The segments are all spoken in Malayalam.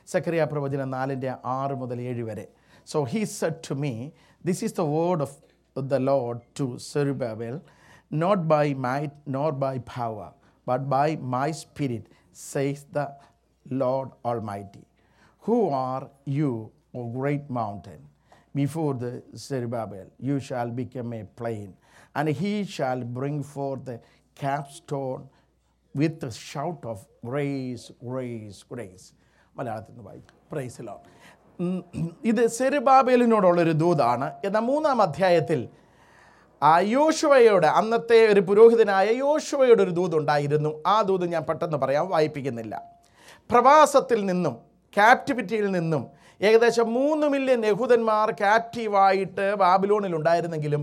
സക്കറിയ പ്രവചനം 4:6-7 വരെ. So he said to me, this is the word of the Lord to Zerubbabel, not by might nor by power, but by my spirit, says the Lord Almighty. Who are you, O great mountain? Before the Zerubbabel you shall become a plain, and he shall bring forth the capstone with a shout of grace, grace, grace. മലയാളത്തിൽ നിന്ന് വായിക്കും. Praise the Lord. ഇത് സെരുബാബേലിനോടുള്ളൊരു ദൂതാണ്. എന്നാൽ 3-ാം അധ്യായത്തിൽ യോശുവയോട്, അന്നത്തെ ഒരു പുരോഹിതനായ യോശുവയുടെ ഒരു ദൂതുണ്ടായിരുന്നു. ആ ദൂത് ഞാൻ പെട്ടെന്ന് പറയാം, വായിപ്പിക്കുന്നില്ല. പ്രവാസത്തിൽ നിന്നും, ക്യാപ്റ്റിവിറ്റിയിൽ നിന്നും ഏകദേശം 3 മില്യൺ യഹൂദന്മാർ ക്യാപ്റ്റീവായിട്ട് ബാബിലോണിലുണ്ടായിരുന്നെങ്കിലും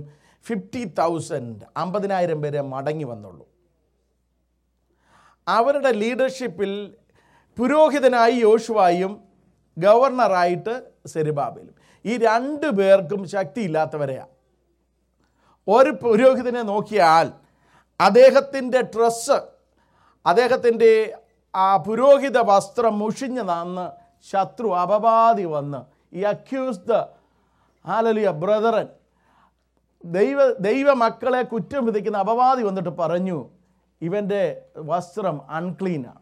50,000 പേരെ മടങ്ങി വന്നുള്ളൂ. അവരുടെ ലീഡർഷിപ്പിൽ പുരോഹിതനായി യോശുവയും ഗവർണറായിട്ട് സെരുബാബേലും. ഈ 2 പേർക്കും ശക്തിയില്ലാത്തവരെയാണ്. ഒരു പുരോഹിതനെ നോക്കിയാൽ അദ്ദേഹത്തിൻ്റെ ഡ്രസ്സ്, അദ്ദേഹത്തിൻ്റെ ആ പുരോഹിത വസ്ത്രം മുഷിഞ്ഞ് നന്ന് ശത്രു അപവാദി വന്ന് ഈ അക്യൂസ് ദ ഹല്ലേലൂയ ബ്രദറൻ, ദൈവ മക്കളെ കുറ്റം വിധിക്കുന്ന അപവാദി വന്നിട്ട് പറഞ്ഞു ഇവൻ്റെ വസ്ത്രം അൺക്ലീനാണ്.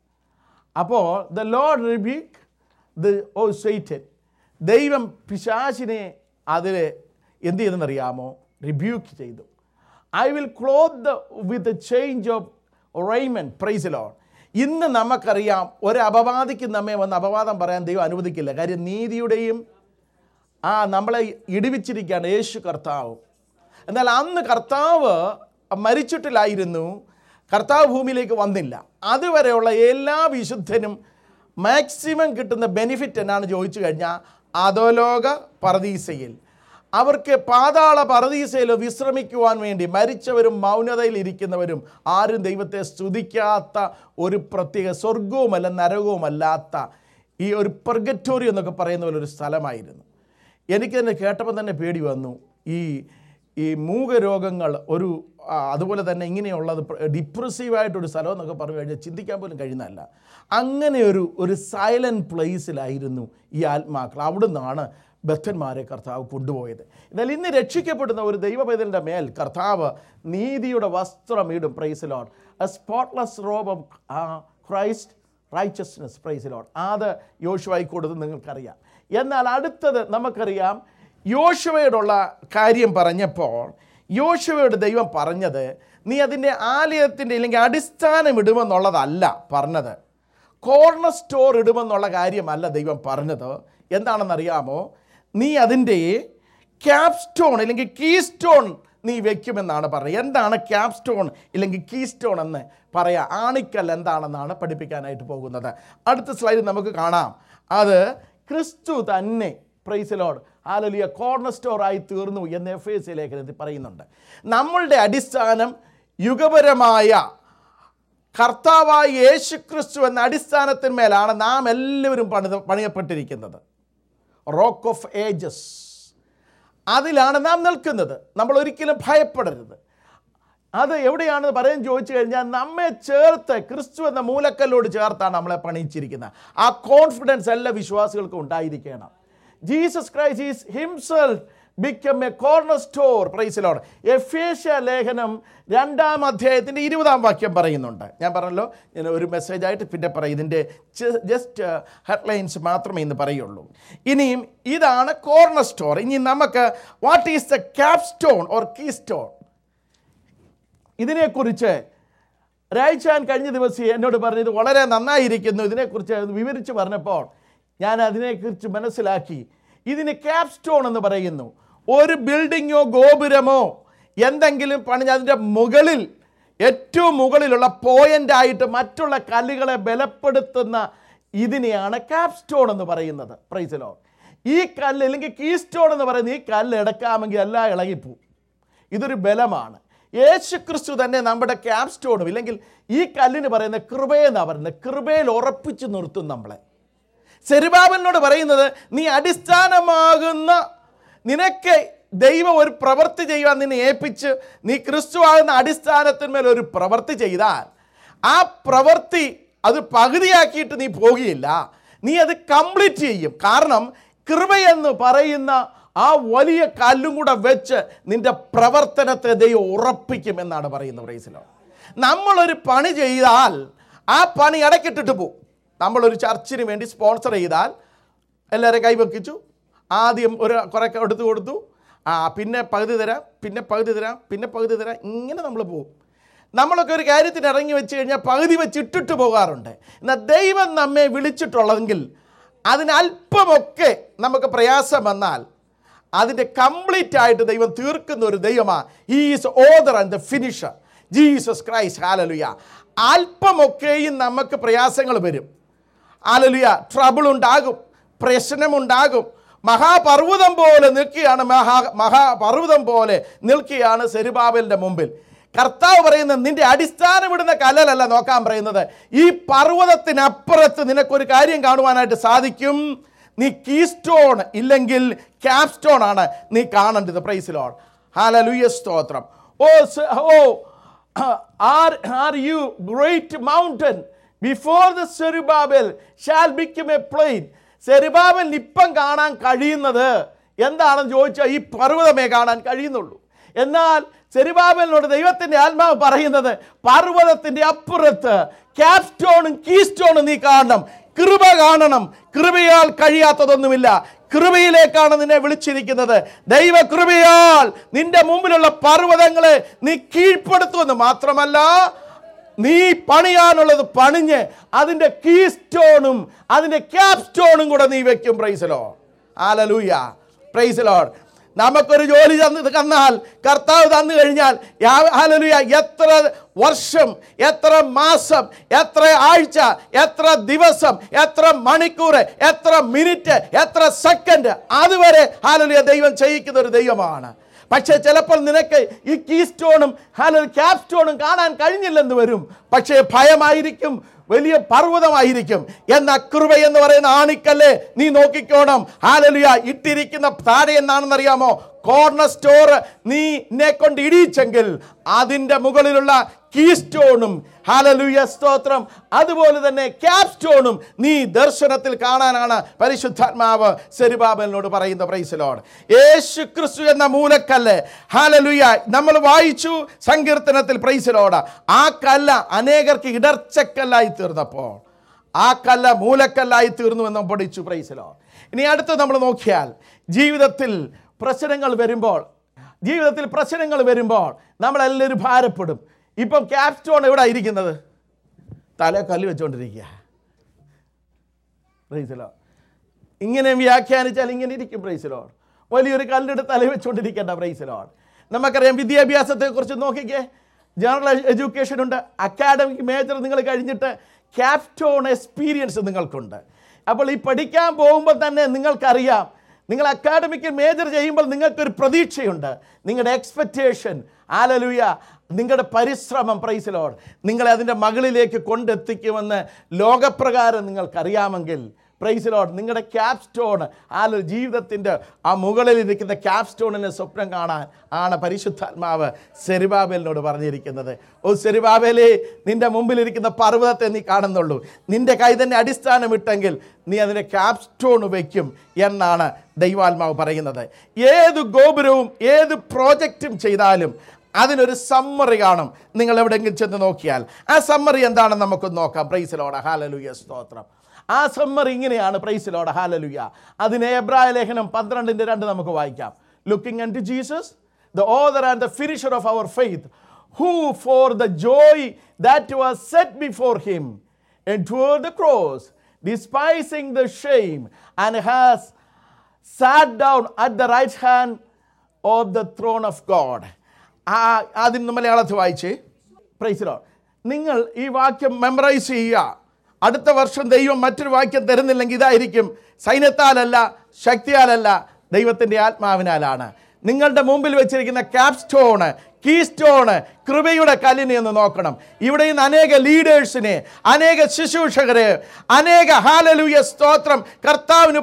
അപ്പോൾ the Lord rebuke the Satan, ദൈവം പിശാചിനെ അതിൽ എന്ത് ചെയ്തെന്നറിയാമോ? റിബ്യൂക്ക് ചെയ്തു. I will clothe with a change of raiment. Praise the Lord. ഇന്ന് നമുക്കറിയാം, ഒരു അപവാദിക്ക് നമ്മെ വന്ന് അപവാദം പറയാൻ ദൈവം അനുവദിക്കില്ല. കാര്യം നീതിയുടെയും നമ്മളെ ഇടിവിച്ചിരിക്കുകയാണ് യേശു കർത്താവ്. എന്നാൽ അന്ന് കർത്താവ് മരിച്ചിട്ടില്ലായിരുന്നു, കർത്താവ് ഭൂമിയിലേക്ക് വന്നില്ല. അതുവരെയുള്ള എല്ലാ വിശുദ്ധനും മാക്സിമം കിട്ടുന്ന ബെനിഫിറ്റ് എന്നാണ് ചോദിച്ചു കഴിഞ്ഞാൽ അധോലോക പറുദീസയിൽ, അവർക്ക് പാതാള പറുദീസയിൽ വിശ്രമിക്കുവാൻ വേണ്ടി മരിച്ചവരും മൗനതയിൽ ഇരിക്കുന്നവരും ആരും ദൈവത്തെ സ്തുതിക്കാത്ത ഒരു പ്രത്യേക സ്വർഗവുമല്ല നരകവുമല്ലാത്ത ഈ ഒരു പെർഗറ്റോറി എന്നൊക്കെ പറയുന്ന പോലെ ഒരു സ്ഥലമായിരുന്നു. എനിക്ക് തന്നെ കേട്ടപ്പോൾ തന്നെ പേടി വന്നു. ഈ മൂകരോഗങ്ങൾ ഒരു അതുപോലെ തന്നെ ഇങ്ങനെയുള്ളത് ഡിപ്രസീവായിട്ടൊരു സ്ഥലം എന്നൊക്കെ പറഞ്ഞു കഴിഞ്ഞാൽ ചിന്തിക്കാൻ പോലും കഴിയുന്നതല്ല. അങ്ങനെ ഒരു സൈലൻറ്റ് പ്ലേസിലായിരുന്നു ഈ ആത്മാക്കൾ. അവിടെ നിന്നാണ് ബദ്ധന്മാരെ കർത്താവ് കൊണ്ടുപോയത്. എന്നാൽ ഇന്ന് രക്ഷിക്കപ്പെടുന്ന ഒരു ദൈവപൈതലിൻ്റെ മേൽ കർത്താവ് നീതിയുടെ വസ്ത്രം ഇടും. Praise the Lord. A spotless robe of Christ righteousness. Praise the Lord. അത് യോശുവയ്ക്ക് കൊടുത്ത് നിങ്ങൾക്കറിയാം. എന്നാൽ അടുത്തത് നമുക്കറിയാം, യോശുവയോടുള്ള കാര്യം പറഞ്ഞപ്പോൾ യോശുവയോട് ദൈവം പറഞ്ഞത് നീ അതിൻ്റെ ആലയത്തിൻ്റെ ഇല്ലെങ്കിൽ അടിസ്ഥാനം ഇടുമെന്നുള്ളതല്ല പറഞ്ഞത്, കോർണർ സ്റ്റോർ ഇടുമെന്നുള്ള കാര്യമല്ല ദൈവം പറഞ്ഞത്. എന്താണെന്നറിയാമോ? നീ അതിൻ്റെ ക്യാപ്സ്റ്റോൺ അല്ലെങ്കിൽ കീ സ്റ്റോൺ നീ വയ്ക്കുമെന്നാണ് പറയുന്നത്. എന്താണ് ക്യാപ്സ്റ്റോൺ ഇല്ലെങ്കിൽ കീ സ്റ്റോൺ എന്ന് പറയാം. ആണിക്കൽ എന്താണെന്നാണ് പഠിപ്പിക്കാനായിട്ട് പോകുന്നത്. അടുത്ത സ്ലൈഡിൽ നമുക്ക് കാണാം. അത് ക്രിസ്തു തന്നെ. Praise the Lord. Hallelujah. Corner സ്റ്റോറായി തീർന്നു എന്ന് എഫേസ്യ ലേഖനത്തിൽ പറയുന്നുണ്ട്. നമ്മളുടെ അടിസ്ഥാനം യുഗപരമായ കർത്താവായ യേശു ക്രിസ്തു എന്ന അടിസ്ഥാനത്തിന്മേലാണ് നാം എല്ലാവരും പണിയപ്പെട്ടിരിക്കുന്നത്. റോക്ക് ഓഫ് ഏജസ്, അതിലാണ് നാം നിൽക്കുന്നത്. നമ്മൾ ഒരിക്കലും ഭയപ്പെടരുത്. അത് എവിടെയാണെന്ന് പറയാൻ ചോദിച്ചു കഴിഞ്ഞാൽ നമ്മെ ചേർത്ത് ക്രിസ്തു എന്ന മൂലക്കല്ലോട് ചേർത്താണ് നമ്മളെ പണിയിച്ചിരിക്കുന്നത്. ആ കോൺഫിഡൻസ് എല്ലാ വിശ്വാസികൾക്കും ഉണ്ടായിരിക്കണം. Jesus Christ is himself become a cornerstone. Praise the Lord. എഫേസ്യ ലേഖനം 2-ാം അധ്യായത്തിൻ്റെ 20-ാം വാക്യം പറയുന്നുണ്ട്. ഞാൻ പറഞ്ഞല്ലോ, ഞാൻ ഒരു മെസ്സേജായിട്ട് പിന്നെ പറയും. ഇതിൻ്റെ ജസ്റ്റ് ഹെഡ്ലൈൻസ് മാത്രമേ ഇന്ന് പറയുള്ളൂ. ഇനിയും ഇതാണ് കോർണർ സ്റ്റോർ. ഇനി നമുക്ക് what is the cap stone or key stone, ഇതിനെക്കുറിച്ച് രായിച്ചാൻ കഴിഞ്ഞ ദിവസം എന്നോട് പറഞ്ഞത് വളരെ നന്നായിരിക്കുന്നു. ഇതിനെക്കുറിച്ച് വിവരിച്ച് പറഞ്ഞപ്പോൾ ഞാൻ അതിനെക്കുറിച്ച് മനസ്സിലാക്കി. ഇതിന് ക്യാപ് സ്റ്റോൺ എന്ന് പറയുന്നു. ഒരു ബിൽഡിങ്ങോ ഗോപുരമോ എന്തെങ്കിലും പണിഞ്ഞ് അതിൻ്റെ മുകളിൽ, ഏറ്റവും മുകളിലുള്ള പോയിൻ്റായിട്ട് മറ്റുള്ള കല്ലുകളെ ബലപ്പെടുത്തുന്ന ഇതിനെയാണ് ക്യാപ് സ്റ്റോൺ എന്ന് പറയുന്നത്. Praise the Lord. ഈ കല്ല് അല്ലെങ്കിൽ കീ സ്റ്റോൺ എന്ന് പറയുന്ന ഈ കല്ല് എടുക്കാമെങ്കിൽ എല്ലാം ഇളകിപ്പോവും. ഇതൊരു ബലമാണ്. യേശു ക്രിസ്തു തന്നെ നമ്മുടെ ക്യാപ് സ്റ്റോണും ഇല്ലെങ്കിൽ ഈ കല്ലിന് പറയുന്ന കൃപയെന്നാണ് പറയുന്നത്. കൃപയിൽ ഉറപ്പിച്ച് നിർത്തും നമ്മളെ. സെരുബാബലിനോട് പറയുന്നത്, നീ അടിസ്ഥാനമാകുന്ന, നിനക്ക് ദൈവം ഒരു പ്രവൃത്തി ചെയ്യുവാൻ നിന്നെ ഏൽപ്പിച്ച് നീ ക്രിസ്തു ആകുന്ന അടിസ്ഥാനത്തിന്മേൽ ഒരു പ്രവൃത്തി ചെയ്താൽ ആ പ്രവൃത്തി അത് പകുതിയാക്കിയിട്ട് നീ പോകുകയില്ല. നീ അത് കംപ്ലീറ്റ് ചെയ്യും. കാരണം കൃപയെന്ന് പറയുന്ന ആ വലിയ കല്ലും കൂടെ വെച്ച് നിന്റെ പ്രവർത്തനത്തെ ദൈവം ഉറപ്പിക്കും എന്നാണ് പറയുന്നത്. Praise the Lord. നമ്മളൊരു പണി ചെയ്താൽ ആ പണി ഇടയ്ക്കിട്ടിട്ട് പോകും. നമ്മളൊരു ചർച്ചിന് വേണ്ടി സ്പോൺസർ ചെയ്താൽ എല്ലാവരും കൈവെക്കിച്ചു, ആദ്യം കുറേ എടുത്തു കൊടുത്തു, പിന്നെ പകുതി തരാം, പിന്നെ പകുതി തരാം, പിന്നെ പകുതി തരാം, ഇങ്ങനെ നമ്മൾ പോകും. നമ്മളൊക്കെ ഒരു കാര്യത്തിന് ഇറങ്ങി വെച്ച് കഴിഞ്ഞാൽ പകുതി വെച്ച് ഇട്ടിട്ട് പോകാറുണ്ട്. എന്നാൽ ദൈവം നമ്മെ വിളിച്ചിട്ടുള്ളതെങ്കിൽ അതിനല്പമൊക്കെ നമുക്ക് പ്രയാസം വന്നാൽ അതിൻ്റെ കംപ്ലീറ്റ് ആയിട്ട് ദൈവം തീർക്കുന്ന ഒരു ദൈവമാണ്. He is author and the finisher, Jesus Christ. Hallelujah. അല്പമൊക്കെയും നമുക്ക് പ്രയാസങ്ങൾ വരും. ഹല്ലേലൂയ. ട്രബിൾ ഉണ്ടാകും, പ്രശ്നമുണ്ടാകും. മഹാപർവ്വതം പോലെ നിൽക്കുകയാണ്, മഹാപർവ്വതം പോലെ നിൽക്കുകയാണ് സെരുബാബേലിൻ്റെ മുമ്പിൽ. കർത്താവ് പറയുന്നത് നിന്റെ അടിസ്ഥാനമിടുന്ന കല്ലല്ല നോക്കാൻ പറയുന്നത്, ഈ പർവ്വതത്തിനപ്പുറത്ത് നിനക്കൊരു കാര്യം കാണുവാനായിട്ട് സാധിക്കും. നീ കീസ്റ്റോൺ ഇല്ലെങ്കിൽ ക്യാപ്സ്റ്റോൺ ആണ് നീ കാണേണ്ടത്. Praise the Lord. ഹല്ലേലൂയ. സ്തോത്രം. Are you great mountain before the Zerubbabel shall become a plain? സെരുബാബേലിന് ഇപ്പം കാണാൻ കഴിയുന്നത് എന്താണെന്ന് ചോദിച്ചാൽ ഈ പർവ്വതമേ കാണാൻ കഴിയുന്നുള്ളൂ. എന്നാൽ സെരുബാബേലിനോട് ദൈവത്തിൻ്റെ ആത്മാവ് പറയുന്നത് പർവ്വതത്തിൻ്റെ അപ്പുറത്ത് ക്യാപ്സ്റ്റോണും കീസ്റ്റോണും നീ കാണണം, കൃപ കാണണം. കൃപയാൽ കഴിയാത്തതൊന്നുമില്ല. കൃപയിലേക്കാണ് നിന്നെ വിളിച്ചിരിക്കുന്നത്. ദൈവകൃപയാൽ നിന്റെ മുമ്പിലുള്ള പർവ്വതങ്ങളെ നീ കീഴ്പ്പെടുത്തുമെന്ന് മാത്രമല്ല, നീ പണിയാനുള്ളത് പണിഞ്ഞ് അതിൻ്റെ കീസ്റ്റോണും അതിൻ്റെ ക്യാപ്സ്റ്റോണും കൂടെ നീ വെക്കും. Praise the Lord. Hallelujah. Praise the Lord. നമുക്കൊരു ജോലി തന്നാൽ, കർത്താവ് തന്നു കഴിഞ്ഞാൽ, ഹല്ലേലൂയ, എത്ര വർഷം, എത്ര മാസം, എത്ര ആഴ്ച, എത്ര ദിവസം, എത്ര മണിക്കൂർ, എത്ര മിനിറ്റ്, എത്ര സെക്കൻഡ്, അതുവരെ ഹല്ലേലൂയ ദൈവം ചെയ്യിക്കുന്ന ഒരു ദൈവമാണ്. പക്ഷേ ചിലപ്പോൾ നിനക്ക് ഈ കീസ്റ്റോണും ക്യാപ്സ്റ്റോണും കാണാൻ കഴിഞ്ഞില്ലെന്ന് വരും. പക്ഷേ ഭയമായിരിക്കും, വലിയ പർവ്വതമായിരിക്കും. എന്നാൽ കൃപ എന്ന് പറയുന്ന ആണിക്കല്ലേ നീ നോക്കിക്കോണം. ഹല്ലേലൂയ. ഇട്ടിരിക്കുന്ന താഴെ എന്നാണെന്നറിയാമോ? കോർണർ സ്റ്റോർ നീ കൊണ്ട് ഇടിച്ചെങ്കിൽ അതിൻ്റെ മുകളിലുള്ള കീസ്റ്റോണും, ഹല്ലേലൂയ സ്തോത്രം, അതുപോലെ തന്നെ ക്യാപ്സ്റ്റോണും നീ ദർശനത്തിൽ കാണാനാണ് പരിശുദ്ധാത്മാവ് സെരുബാബേലിനോട് പറയുന്നത്. Praise the Lord. യേശു ക്രിസ്തു എന്ന മൂലക്കല്ല്, ഹല്ലേലൂയ, നമ്മൾ വായിച്ചു സങ്കീർത്തനത്തിൽ. Praise the Lord. ആ കല്ല് അനേകർക്ക് ഇടർച്ചക്കല്ലായി തീർന്നപ്പോൾ ആ കല്ല് മൂലക്കല്ലായി തീർന്നു എന്ന് പഠിച്ചു. Praise the Lord. ഇനി അടുത്ത് നമ്മൾ നോക്കിയാൽ ജീവിതത്തിൽ പ്രശ്നങ്ങൾ വരുമ്പോൾ നമ്മളെല്ലാവരും ഭാരപ്പെടും. ഇപ്പം ക്യാപ്സ്റ്റോൺ എവിടെ ഇരിക്കുന്നത്? തല കല്ല് വെച്ചുകൊണ്ടിരിക്കുക. Price the Lord. ഇങ്ങനെ വ്യാഖ്യാനിച്ചാൽ ഇങ്ങനെ ഇരിക്കും. Praise the Lord. വലിയൊരു കല്ലെടുത്ത് തല വെച്ചുകൊണ്ടിരിക്കേണ്ട. Price the Lord. നമുക്കറിയാം വിദ്യാഭ്യാസത്തെക്കുറിച്ച് നോക്കിക്കേ. ജനറൽ എഡ്യൂക്കേഷൻ ഉണ്ട്, അക്കാഡമിക് മേജർ നിങ്ങൾ കഴിഞ്ഞിട്ട് ക്യാപ്സ്റ്റോൺ എക്സ്പീരിയൻസ് നിങ്ങൾക്കുണ്ട്. അപ്പോൾ ഈ പഠിക്കാൻ പോകുമ്പോൾ തന്നെ നിങ്ങൾക്കറിയാം, നിങ്ങൾ അക്കാഡമിക് മേജർ ചെയ്യുമ്പോൾ നിങ്ങൾക്കൊരു പ്രതീക്ഷയുണ്ട്, നിങ്ങളുടെ എക്സ്പെക്റ്റേഷൻ, ഹല്ലേലൂയ, നിങ്ങളുടെ പരിശ്രമം, പ്രൈസ് ദി ലോർഡ്, നിങ്ങളെ അതിൻ്റെ മകളിലേക്ക് കൊണ്ടെത്തിക്കുമെന്ന് ലോകപ്രകാരം നിങ്ങൾക്കറിയാമെങ്കിൽ, പ്രൈസ് ദി ലോർഡ്, നിങ്ങളുടെ ക്യാപ്സ്റ്റോൺ, ജീവിതത്തിൻ്റെ ആ മുകളിലിരിക്കുന്ന ക്യാപ്സ്റ്റോണിനെ സ്വപ്നം കാണാൻ ആണ് പരിശുദ്ധാത്മാവ് സെരുബാബേലിനോട് പറഞ്ഞിരിക്കുന്നത്. ഓ സെരുബാബേലേ, നിൻ്റെ മുമ്പിലിരിക്കുന്ന പർവ്വതത്തെ നീ കാണുന്നുള്ളൂ. നിൻ്റെ കൈ തന്നെ അടിസ്ഥാനമിട്ടെങ്കിൽ നീ അതിൻ്റെ ക്യാപ്സ്റ്റോൺ വയ്ക്കും എന്നാണ് ദൈവാത്മാവ് പറയുന്നത്. ഏത് ഗോപുരവും ഏത് പ്രോജക്റ്റും ചെയ്താലും അതിനൊരു സമ്മറി കാണും. നിങ്ങൾ എവിടെയെങ്കിലും ചെന്ന് നോക്കിയാൽ ആ സമ്മറി എന്താണെന്ന് നമുക്കൊന്ന് നോക്കാം. Price the Lord. ഹല്ലേലൂയ സ്തോത്രം. ആ സമ്മറി ഇങ്ങനെയാണ്. Praise the Lord. ഹല്ലേലൂയ. അതിനെ എബ്രായ ലേഖനം 12:2 നമുക്ക് വായിക്കാം. Looking unto Jesus, the author and the finisher of our faith, who for the joy that was set before him endured the cross, despising the shame, and has sat down at the right hand of the throne of God. അതിന് മലയാളത്തിൽ വായിച്ച്. Praise the Lord. നിങ്ങൾ ഈ വാക്യം മെമ്മറൈസ് ചെയ്യുക. അടുത്ത വർഷം ദൈവം മറ്റൊരു വാക്യം തരുന്നില്ലെങ്കിൽ ഇതായിരിക്കും: സൈന്യത്താലല്ല, ശക്തിയാലല്ല, ദൈവത്തിൻ്റെ ആത്മാവിനാലാണ്. നിങ്ങളുടെ മുമ്പിൽ വെച്ചിരിക്കുന്ന ക്യാപ്സ്റ്റോണ്, കീസ്റ്റോണ്, കൃപയുടെ കല്ലിനെ ഒന്ന് നോക്കണം. ഇവിടെ ഇന്ന് അനേക ലീഡേഴ്സിനെ, അനേക ശുശ്രൂഷകരെ, അനേക ഹാലലൂയ സ്തോത്രം കർത്താവിന്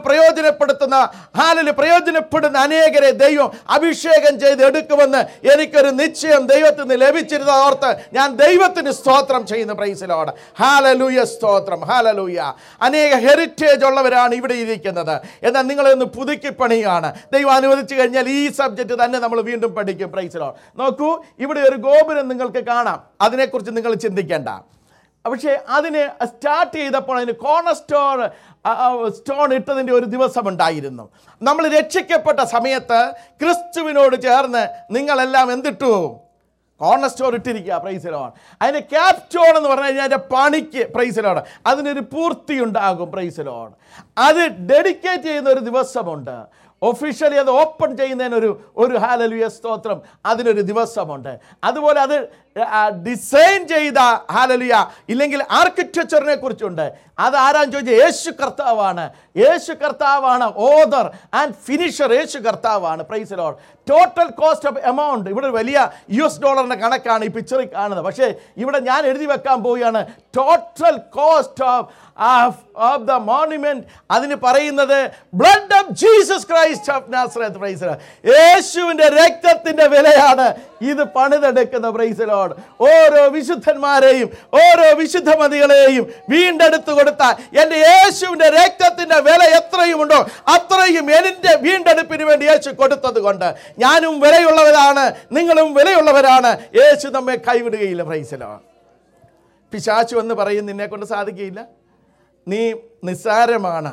പ്രയോജനപ്പെടുന്ന അനേകരെ ദൈവം അഭിഷേകം ചെയ്ത് എടുക്കുമെന്ന് എനിക്കൊരു നിശ്ചയം ദൈവത്തിൽ നിന്ന് ലഭിച്ചിരുന്ന ഓർത്ത് ഞാൻ ദൈവത്തിന് സ്തോത്രം ചെയ്യുന്നു. Praise the Lord. ഹാലലൂയ സ്തോത്രം. ഹാലലൂയ. അനേക ഹെറിറ്റേജ് ഉള്ളവരാണ് ഇവിടെ ഇരിക്കുന്നത്. എന്നാൽ നിങ്ങളൊന്ന് പുതുക്കി പണിയാണ്. ദൈവം അനുവദിച്ചു കഴിഞ്ഞാൽ ഈ സബ്ജക്റ്റ് തന്നെ നമ്മൾ വീണ്ടും പഠിക്കും. Praise the Lord. നോക്കൂ, ഇവിടെ ഒരു ഗോപുരം നിങ്ങൾക്ക് കാണാം. അതിനെക്കുറിച്ച് നിങ്ങൾ ചിന്തിക്കേണ്ട. പക്ഷേ അതിന് സ്റ്റാർട്ട് ചെയ്തപ്പോൾ അതിന് കോർണർ സ്റ്റോൺ ഇട്ടതിൻ്റെ ഒരു ദിവസം ഉണ്ടായിരുന്നു. നമ്മൾ രക്ഷിക്കപ്പെട്ട സമയത്ത് ക്രിസ്തുവിനോട് ചേർന്ന് നിങ്ങളെല്ലാം എന്തിട്ടു? കോർണർ സ്റ്റോൺ ഇട്ടിരിക്കുക. Praise the Lord. അതിന് ക്യാപ് സ്റ്റോൺ എന്ന് പറഞ്ഞു കഴിഞ്ഞാൽ അതിൻ്റെ പണിക്ക് പ്രൈസ് ദി ലോർഡ് അതിനൊരു പൂർത്തി ഉണ്ടാകും. Praise the Lord. അത് ഡെഡിക്കേറ്റ് ചെയ്യുന്ന ഒരു ദിവസമുണ്ട്. ഒഫീഷ്യലി അത് ഓപ്പൺ ചെയ്യുന്നതിനൊരു ഹാലലുയ സ്തോത്രം അതിനൊരു ദിവസമുണ്ട്. അതുപോലെ അത് ഡിസൈൻ ചെയ്ത ഹാലലുയ ഇല്ലെങ്കിൽ ആർക്കിടെക്ചറിനെ കുറിച്ചുണ്ട്. അത് ആരാന്ന് ചോദിച്ചാൽ യേശു കർത്താവാണ്. യേശു കർത്താവാണ് ഓതർ ആൻഡ് ഫിനിഷർ. യേശു കർത്താവാണ്. Praise the Lord. Total cost of amount ഇവിടെ വലിയ $US കണക്കാണ് ഈ പിക്ചറിൽ കാണുന്നത്. പക്ഷേ ഇവിടെ ഞാൻ എഴുതി വെക്കാൻ പോവുകയാണ് total cost of the monument. അതിന് പറയുന്നത് blood of Jesus Christ of Nazareth. Praise the Lord. യേശുവിൻ്റെ രക്തത്തിൻ്റെ വിലയാണ് ഇത് പണിതെടുക്കുന്ന. Price the Lord. ഓരോ വിശുദ്ധന്മാരെയും ഓരോ വിശുദ്ധമതികളെയും വീണ്ടെടുത്തു കൊടുത്ത എൻ്റെ യേശുവിൻ്റെ രക്തത്തിൻ്റെ വില എത്രയുമുണ്ടോ അത്രയും എൻ്റെ വീണ്ടെടുപ്പിന് വേണ്ടി യേശു കൊടുത്തത് കൊണ്ട് ഞാനും വിലയുള്ളവരാണ്, നിങ്ങളും വിലയുള്ളവരാണ്. യേശു നമ്മെ കൈവിടുകയില്ല. Price the Lord. പിശാചു എന്ന് പറയും നിന്നെ കൊണ്ട് സാധിക്കുകയില്ല, നീ നിസ്സാരമാണ്,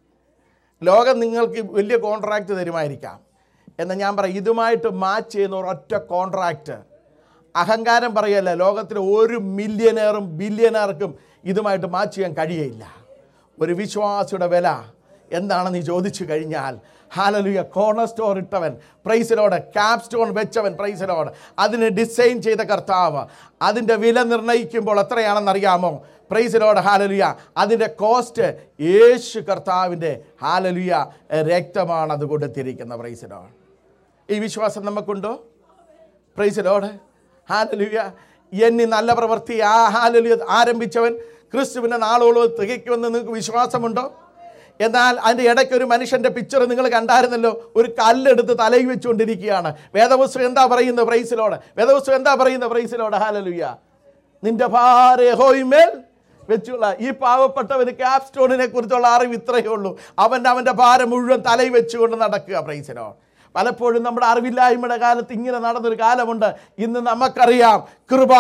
ലോകം നിങ്ങൾക്ക് വലിയ കോൺട്രാക്റ്റ് തരുമായിരിക്കാം. എന്നാൽ ഞാൻ പറയാം, ഇതുമായിട്ട് മാച്ച് ചെയ്യുന്ന ഒരൊറ്റ കോൺട്രാക്റ്റ് അഹങ്കാരം പറയല്ല, ലോകത്തിലെ ഒരു മില്യനേറും ബില്യനേർക്കും ഇതുമായിട്ട് മാച്ച് ചെയ്യാൻ കഴിയയില്ല. ഒരു വിശ്വാസിയുടെ വില എന്താണെന്ന് നീ ചോദിച്ചു കഴിഞ്ഞാൽ ഹാലലുയ കോർണർ സ്റ്റോൺ ഇട്ടവൻ, praise the Lord, cap stone വെച്ചവൻ, പ്രൈസ് ദി ലോർഡ്, അതിന് ഡിസൈൻ ചെയ്ത കർത്താവ്, അതിൻ്റെ വില നിർണ്ണയിക്കുമ്പോൾ എത്രയാണെന്നറിയാമോ? Praise the Lord. ഹാലലുയ. അതിൻ്റെ കോസ്റ്റ് യേശു കർത്താവിൻ്റെ ഹാലലുയ രക്തമാണ് അത് കൊടുത്തിരിക്കുന്നത്. Praise the Lord. ഈ വിശ്വാസം നമുക്കുണ്ടോ? Praise the Lord. ഹാലലുയ. എന്നീ നല്ല പ്രവൃത്തി ഹാലലുയ ആരംഭിച്ചവൻ ക്രിസ്തുവിൻ്റെ നാളോളം തികയ്ക്കുമെന്ന് നിങ്ങൾക്ക് വിശ്വാസമുണ്ടോ? എന്നാൽ അതിൻ്റെ ഇടയ്ക്ക് ഒരു മനുഷ്യൻ്റെ പിക്ചർ നിങ്ങൾ കണ്ടായിരുന്നല്ലോ. ഒരു കല്ലെടുത്ത് തലയിൽ വെച്ചുകൊണ്ടിരിക്കുകയാണ്. വേദപുസ്തകം എന്താ പറയുന്നത്? Praise the Lord. വേദപുസ്തകം എന്താ പറയുന്നത്? Praise the Lord. ഹാലലുയ. നിന്റെ ഭാരം യഹോവയിന്മേൽ വെച്ചുള്ള ഈ പാവപ്പെട്ടവന് ക്യാപ് സ്റ്റോണിനെ കുറിച്ചുള്ള അറിവ് ഇത്രയേ ഉള്ളൂ. അവൻ്റെ ഭാരം മുഴുവൻ തലയിൽ വെച്ചുകൊണ്ട് നടക്കുക. Praise the Lord. പലപ്പോഴും നമ്മുടെ അറിവില്ലായ്മയുടെ കാലത്ത് ഇങ്ങനെ നടന്നൊരു കാലമുണ്ട്. ഇന്ന് നമുക്കറിയാം കൃപ,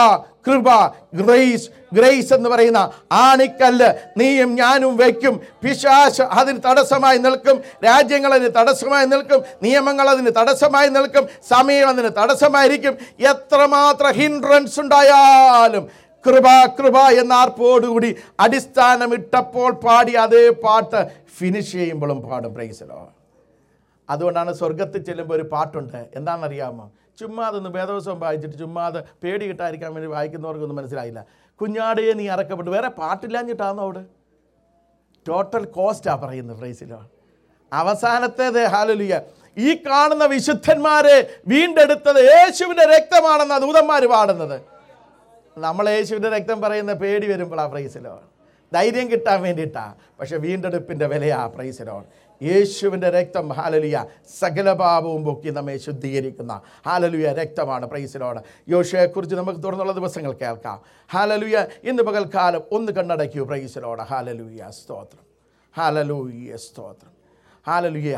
ഗ്രേസ്, ഗ്രേസ് എന്ന് പറയുന്ന ആണിക്കല്ല് നീയും ഞാനും വയ്ക്കും. പിശാച് അതിന് തടസ്സമായി നിൽക്കും, രാജ്യങ്ങൾ അതിന് തടസ്സമായി നിൽക്കും, നിയമങ്ങൾ അതിന് തടസ്സമായി നിൽക്കും, സമയം അതിന് തടസ്സമായിരിക്കും. എത്രമാത്രം ഹിൻഡ്രൻസ് ഉണ്ടായാലും കൃപ എന്ന ആർപ്പോടുകൂടി അടിസ്ഥാനമിട്ടപ്പോൾ പാടി അതേ പാട്ട് ഫിനിഷ് ചെയ്യുമ്പോഴും പാടും. Praise the Lord. അതുകൊണ്ടാണ് സ്വർഗത്തിൽ ചെല്ലുമ്പോൾ ഒരു പാട്ടുണ്ട്. എന്താണെന്നറിയാമോ? ചുമ്മാ അതൊന്ന് വേദവസം വായിച്ചിട്ട് ചുമ്മാ അത് പേടി കിട്ടാതിരിക്കാൻ വേണ്ടി വായിക്കുന്നവർക്കൊന്നും മനസ്സിലായില്ല. കുഞ്ഞാടിയെ നീ ഇറക്കപ്പെട്ടു, വേറെ പാട്ടില്ലാഞ്ഞിട്ടാണോ അവിടെ? ടോട്ടൽ കോസ്റ്റാണ് പറയുന്നത്. Praise the Lord. അവസാനത്തേത് ഹാലലുയ. ഈ കാണുന്ന വിശുദ്ധന്മാരെ വീണ്ടെടുത്തത് യേശുവിൻ്റെ രക്തമാണെന്ന് ദൂതന്മാർ പാടുന്നത്. നമ്മൾ യേശുവിൻ്റെ രക്തം പറയുന്ന പേടി വരുമ്പോഴാണ്. Praise the Lord. ധൈര്യം കിട്ടാൻ വേണ്ടിയിട്ടാണ്. പക്ഷെ വീണ്ടെടുപ്പിൻ്റെ വിലയാ. Praise the Lord. യേശുവിൻ്റെ രക്തം ഹാലലുയ സകല പാപവും പൊക്കി നമ്മെ ശുദ്ധീകരിക്കുന്ന ഹാലലുയ രക്തമാണ്. Price the Lord. യോശുവയെക്കുറിച്ച് നമുക്ക് തുടർന്നുള്ള ദിവസങ്ങൾ കേൾക്കാം. ഹാലലുയ. ഇന്ന് പകൽക്കാലം ഒന്ന് കണ്ണടയ്ക്കൂ. Praise the Lord. ഹാലലുയ സ്തോത്രം. ഹാലലുയ സ്തോത്രം. ഹാലലുയ.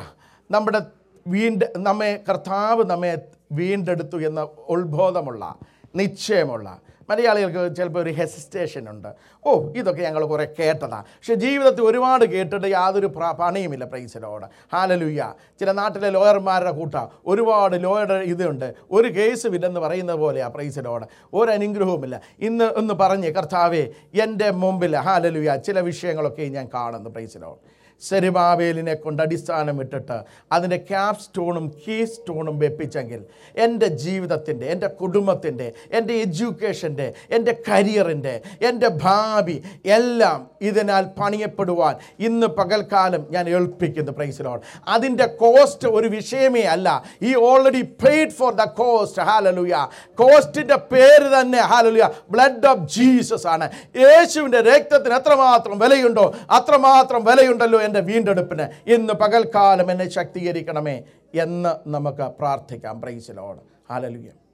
നമ്മെ കർത്താവ് നമ്മെ വീണ്ടെടുത്തു എന്ന ഉത്ബോധമുള്ള നിശ്ചയമുള്ള മലയാളികൾക്ക് ചിലപ്പോൾ ഒരു ഹെസിറ്റേഷൻ ഉണ്ട്. ഇതൊക്കെ ഞങ്ങൾ കുറേ കേട്ടതാണ്, പക്ഷേ ജീവിതത്തിൽ ഒരുപാട് കേട്ടിട്ട് യാതൊരു പണിയുമില്ല. Praise the Lord. ഹാലലുയ. ചില നാട്ടിലെ ലോയർമാരുടെ കൂട്ടം ഒരുപാട് ലോയറുടെ ഇതുണ്ട്, ഒരു കേസും ഇല്ലെന്ന് പറയുന്നത് പോലെയാണ്. Praise the Lord. ഒരു അനുഗ്രഹവുമില്ല. ഒന്ന് പറഞ്ഞ് കർത്താവേ എൻ്റെ മുമ്പിൽ ഹാലലുയ ചില വിഷയങ്ങളൊക്കെ ഞാൻ കാണുന്നു. Price the Lord. സെരുബാബേലിനെ കൊണ്ട് അടിസ്ഥാനമിട്ടിട്ട് അതിൻ്റെ ക്യാപ് സ്റ്റോണും കീ സ്റ്റോണും വെപ്പിച്ചെങ്കിൽ എൻ്റെ ജീവിതത്തിൻ്റെ, എൻ്റെ കുടുംബത്തിൻ്റെ, എൻ്റെ എഡ്യൂക്കേഷൻ്റെ, എൻ്റെ കരിയറിൻ്റെ, എൻ്റെ ഭാവി എല്ലാം ഇതിനാൽ പണിയപ്പെടുവാൻ ഇന്ന് പകൽക്കാലം ഞാൻ ഏൽപ്പിക്കുന്നു. Praise Lord. അതിൻ്റെ കോസ്റ്റ് ഒരു വിഷയമേ അല്ല. ഈ already paid for the cost. Hallelujah. കോസ്റ്റിൻ്റെ പേര് തന്നെ ഹല്ലേലൂയ ബ്ലഡ് ഓഫ് ജീസസ് ആണ്. യേശുവിൻ്റെ രക്തത്തിന് എത്രമാത്രം വിലയുണ്ടോ അത്രമാത്രം വിലയുണ്ടല്ലോ എൻ്റെ വീണ്ടെടുപ്പിന്. ഇന്ന് പകൽക്കാലം എന്നെ ശക്തീകരിക്കണമേ എന്ന് നമുക്ക് പ്രാർത്ഥിക്കാം. Praise Lord. ഹല്ലേലൂയ.